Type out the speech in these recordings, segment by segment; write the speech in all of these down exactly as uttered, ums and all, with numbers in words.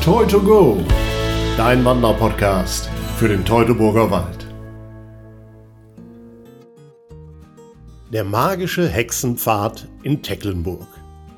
Toy to Go, dein Wanderpodcast für den Teutoburger Wald. Der magische Hexenpfad in Tecklenburg.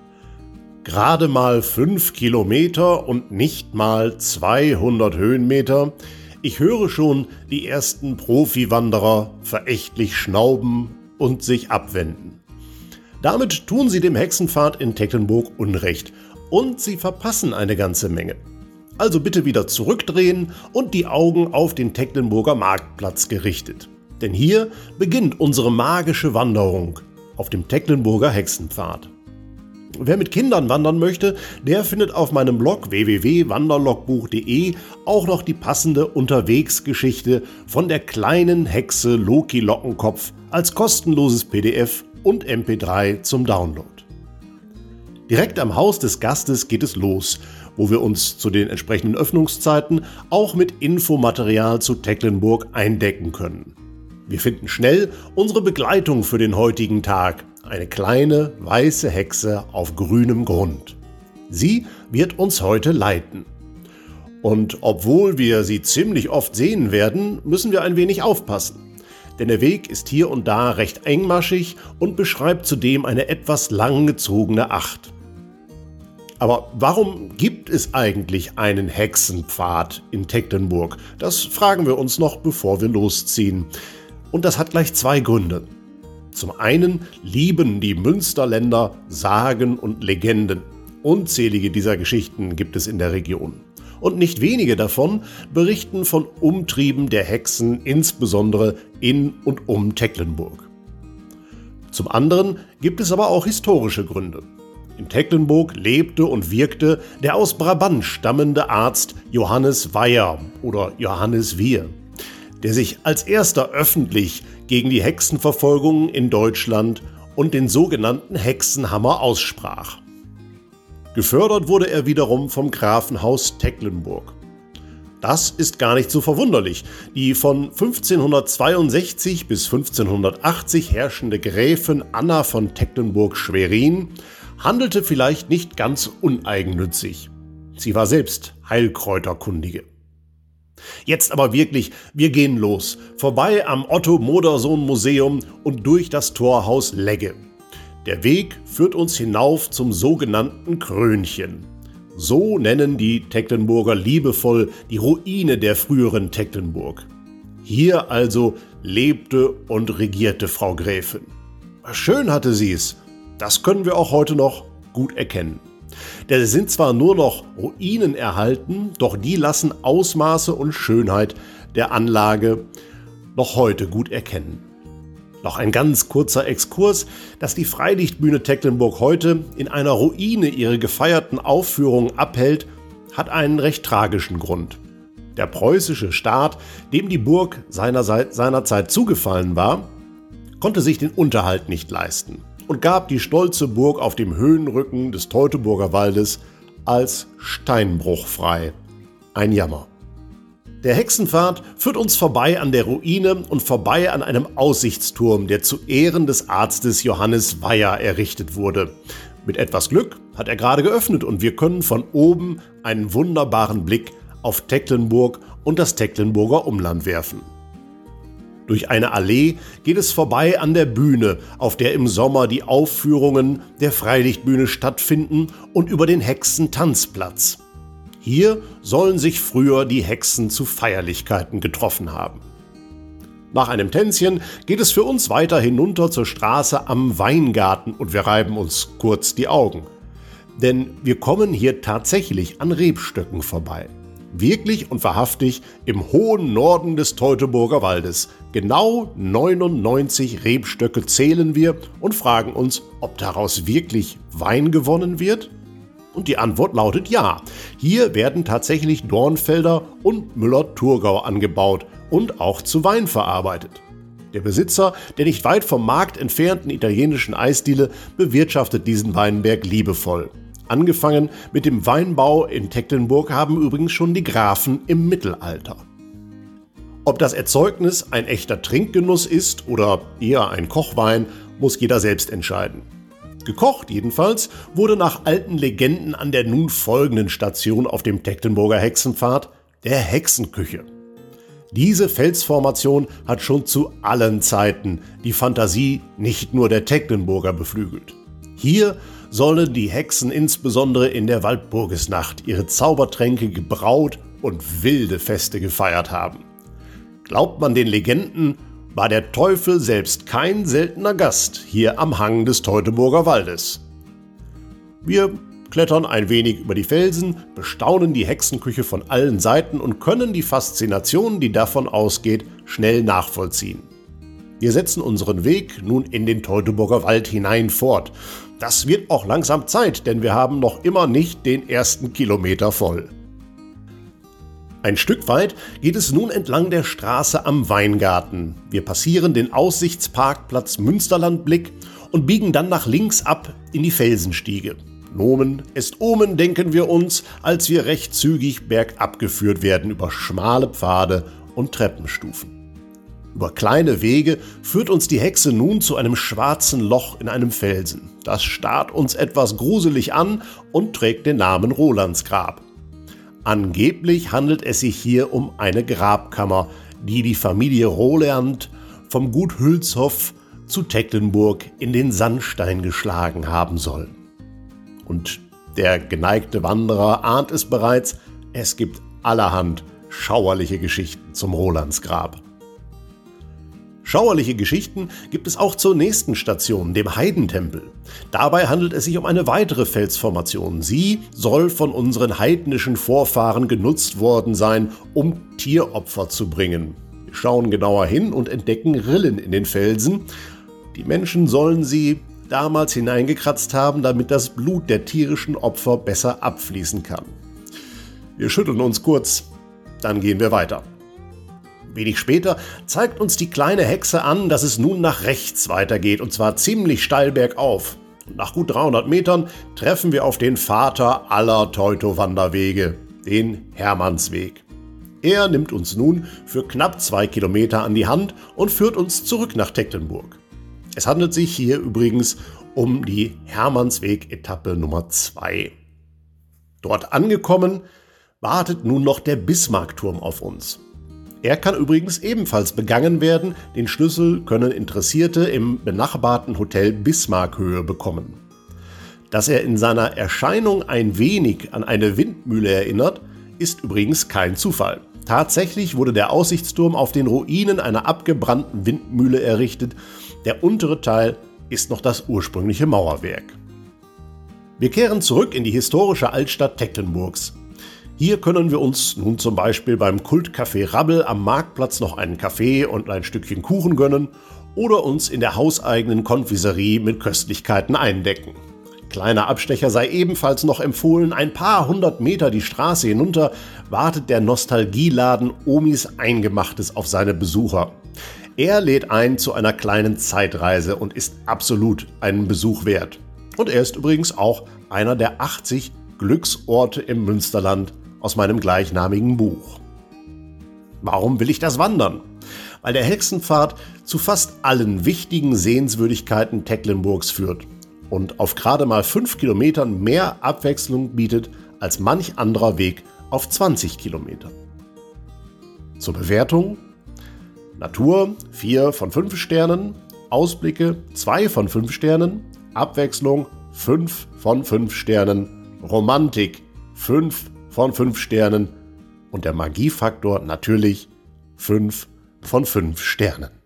Gerade mal fünf Kilometer und nicht mal zweihundert Höhenmeter. Ich höre schon die ersten Profi-Wanderer verächtlich schnauben und sich abwenden. Damit tun sie dem Hexenpfad in Tecklenburg Unrecht und sie verpassen eine ganze Menge. Also bitte wieder zurückdrehen und die Augen auf den Tecklenburger Marktplatz gerichtet. Denn hier beginnt unsere magische Wanderung auf dem Tecklenburger Hexenpfad. Wer mit Kindern wandern möchte, der findet auf meinem Blog w w w punkt wanderlogbuch punkt de auch noch die passende Unterwegsgeschichte von der kleinen Hexe Loki Lockenkopf als kostenloses P D F und M P drei zum Download. Direkt am Haus des Gastes geht es los, wo wir uns zu den entsprechenden Öffnungszeiten auch mit Infomaterial zu Tecklenburg eindecken können. Wir finden schnell unsere Begleitung für den heutigen Tag, eine kleine weiße Hexe auf grünem Grund. Sie wird uns heute leiten. Und obwohl wir sie ziemlich oft sehen werden, müssen wir ein wenig aufpassen. Denn der Weg ist hier und da recht engmaschig und beschreibt zudem eine etwas langgezogene Acht. Aber warum gibt es eigentlich einen Hexenpfad in Tecklenburg? Das fragen wir uns noch, bevor wir losziehen. Und das hat gleich zwei Gründe. Zum einen lieben die Münsterländer Sagen und Legenden. Unzählige dieser Geschichten gibt es in der Region. Und nicht wenige davon berichten von Umtrieben der Hexen, insbesondere in und um Tecklenburg. Zum anderen gibt es aber auch historische Gründe. In Tecklenburg lebte und wirkte der aus Brabant stammende Arzt Johannes Weyer oder Johannes Wir, der sich als erster öffentlich gegen die Hexenverfolgung in Deutschland und den sogenannten Hexenhammer aussprach. Gefördert wurde er wiederum vom Grafenhaus Tecklenburg. Das ist gar nicht so verwunderlich. Die von fünfzehnhundertzweiundsechzig bis fünfzehnhundertachtzig herrschende Gräfin Anna von Tecklenburg-Schwerin handelte vielleicht nicht ganz uneigennützig. Sie war selbst Heilkräuterkundige. Jetzt aber wirklich, wir gehen los, vorbei am Otto-Modersohn-Museum und durch das Torhaus Legge. Der Weg führt uns hinauf zum sogenannten Krönchen. So nennen die Tecklenburger liebevoll die Ruine der früheren Tecklenburg. Hier also lebte und regierte Frau Gräfin. Schön hatte sie es. Das können wir auch heute noch gut erkennen. Denn es sind zwar nur noch Ruinen erhalten, doch die lassen Ausmaße und Schönheit der Anlage noch heute gut erkennen. Noch ein ganz kurzer Exkurs, dass die Freilichtbühne Tecklenburg heute in einer Ruine ihre gefeierten Aufführungen abhält, hat einen recht tragischen Grund. Der preußische Staat, dem die Burg seinerzeit, seinerzeit zugefallen war, konnte sich den Unterhalt nicht leisten und gab die stolze Burg auf dem Höhenrücken des Teutoburger Waldes als Steinbruch frei. Ein Jammer. Der Hexenpfad führt uns vorbei an der Ruine und vorbei an einem Aussichtsturm, der zu Ehren des Arztes Johannes Weyer errichtet wurde. Mit etwas Glück hat er gerade geöffnet und wir können von oben einen wunderbaren Blick auf Tecklenburg und das Tecklenburger Umland werfen. Durch eine Allee geht es vorbei an der Bühne, auf der im Sommer die Aufführungen der Freilichtbühne stattfinden, und über den Hexentanzplatz. Hier sollen sich früher die Hexen zu Feierlichkeiten getroffen haben. Nach einem Tänzchen geht es für uns weiter hinunter zur Straße am Weingarten und wir reiben uns kurz die Augen. Denn wir kommen hier tatsächlich an Rebstöcken vorbei. Wirklich und wahrhaftig im hohen Norden des Teutoburger Waldes. Genau neunundneunzig Rebstöcke zählen wir und fragen uns, ob daraus wirklich Wein gewonnen wird? Und die Antwort lautet ja. Hier werden tatsächlich Dornfelder und Müller-Thurgau angebaut und auch zu Wein verarbeitet. Der Besitzer der nicht weit vom Markt entfernten italienischen Eisdiele bewirtschaftet diesen Weinberg liebevoll. Angefangen mit dem Weinbau in Tecklenburg haben übrigens schon die Grafen im Mittelalter. Ob das Erzeugnis ein echter Trinkgenuss ist oder eher ein Kochwein, muss jeder selbst entscheiden. Gekocht jedenfalls wurde nach alten Legenden an der nun folgenden Station auf dem Tecklenburger Hexenpfad, der Hexenküche. Diese Felsformation hat schon zu allen Zeiten die Fantasie nicht nur der Tecklenburger beflügelt. Hier sollen die Hexen insbesondere in der Walpurgisnacht ihre Zaubertränke gebraut und wilde Feste gefeiert haben. Glaubt man den Legenden, war der Teufel selbst kein seltener Gast hier am Hang des Teutoburger Waldes. Wir klettern ein wenig über die Felsen, bestaunen die Hexenküche von allen Seiten und können die Faszination, die davon ausgeht, schnell nachvollziehen. Wir setzen unseren Weg nun in den Teutoburger Wald hinein fort. Das wird auch langsam Zeit, denn wir haben noch immer nicht den ersten Kilometer voll. Ein Stück weit geht es nun entlang der Straße am Weingarten. Wir passieren den Aussichtsparkplatz Münsterlandblick und biegen dann nach links ab in die Felsenstiege. Nomen est omen, denken wir uns, als wir recht zügig bergab geführt werden über schmale Pfade und Treppenstufen. Über kleine Wege führt uns die Hexe nun zu einem schwarzen Loch in einem Felsen. Das starrt uns etwas gruselig an und trägt den Namen Rolandsgrab. Angeblich handelt es sich hier um eine Grabkammer, die die Familie Roland vom Gut Hülshoff zu Tecklenburg in den Sandstein geschlagen haben soll. Und der geneigte Wanderer ahnt es bereits, es gibt allerhand schauerliche Geschichten zum Rolandsgrab. Schauerliche Geschichten gibt es auch zur nächsten Station, dem Heidentempel. Dabei handelt es sich um eine weitere Felsformation. Sie soll von unseren heidnischen Vorfahren genutzt worden sein, um Tieropfer zu bringen. Wir schauen genauer hin und entdecken Rillen in den Felsen. Die Menschen sollen sie damals hineingekratzt haben, damit das Blut der tierischen Opfer besser abfließen kann. Wir schütteln uns kurz, dann gehen wir weiter. Wenig später zeigt uns die kleine Hexe an, dass es nun nach rechts weitergeht, und zwar ziemlich steil bergauf. Und nach gut dreihundert Metern treffen wir auf den Vater aller Teutowanderwege, den Hermannsweg. Er nimmt uns nun für knapp zwei Kilometer an die Hand und führt uns zurück nach Tecklenburg. Es handelt sich hier übrigens um die Hermannsweg-Etappe Nummer zwei. Dort angekommen, wartet nun noch der Bismarckturm auf uns. Er kann übrigens ebenfalls begangen werden, den Schlüssel können Interessierte im benachbarten Hotel Bismarckhöhe bekommen. Dass er in seiner Erscheinung ein wenig an eine Windmühle erinnert, ist übrigens kein Zufall. Tatsächlich wurde der Aussichtsturm auf den Ruinen einer abgebrannten Windmühle errichtet. Der untere Teil ist noch das ursprüngliche Mauerwerk. Wir kehren zurück in die historische Altstadt Tecklenburgs. Hier können wir uns nun zum Beispiel beim Kultcafé Rabbel am Marktplatz noch einen Kaffee und ein Stückchen Kuchen gönnen oder uns in der hauseigenen Konfiserie mit Köstlichkeiten eindecken. Kleiner Abstecher sei ebenfalls noch empfohlen, ein paar hundert Meter die Straße hinunter wartet der Nostalgieladen Omis Eingemachtes auf seine Besucher. Er lädt ein zu einer kleinen Zeitreise und ist absolut einen Besuch wert. Und er ist übrigens auch einer der achtzig Glücksorte im Münsterland aus meinem gleichnamigen Buch. Warum will ich das wandern? Weil der Hexenpfad zu fast allen wichtigen Sehenswürdigkeiten Tecklenburgs führt und auf gerade mal fünf Kilometern mehr Abwechslung bietet als manch anderer Weg auf zwanzig Kilometer. Zur Bewertung: Natur vier von fünf Sternen, Ausblicke zwei von fünf Sternen, Abwechslung fünf von fünf Sternen, Romantik fünf von fünf Sternen und der Magiefaktor natürlich fünf von fünf Sternen.